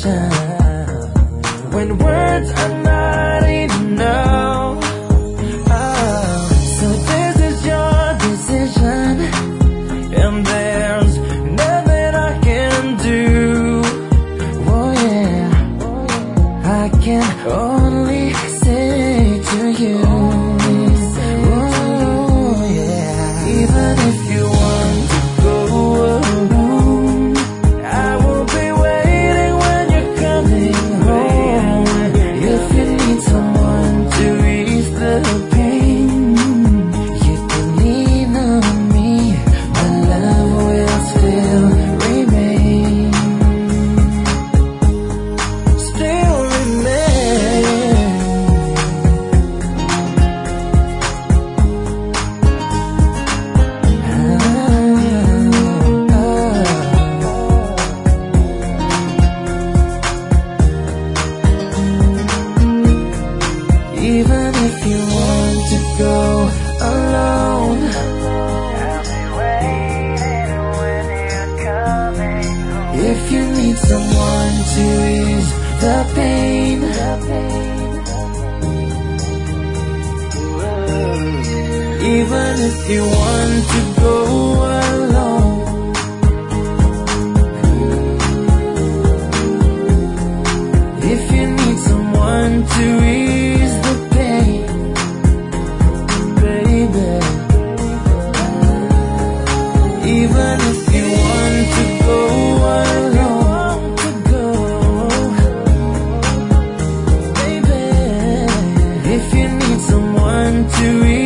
decision when words are not enough. So this is your decision, and there's nothing I can do. Oh yeah, I can only say to you, oh yeah, even if you want to go alone, I will be waiting when you're coming home. If you need someone to ease the pain, you can lean on me, my love will still remain. Still remain. Even if you want to go alone, I'll be waiting when you're coming home. If you need someone to ease the pain, even if you want to go alone, if you need someone to ease the pain, baby, even if you want to go alone, baby, if you need someone to ease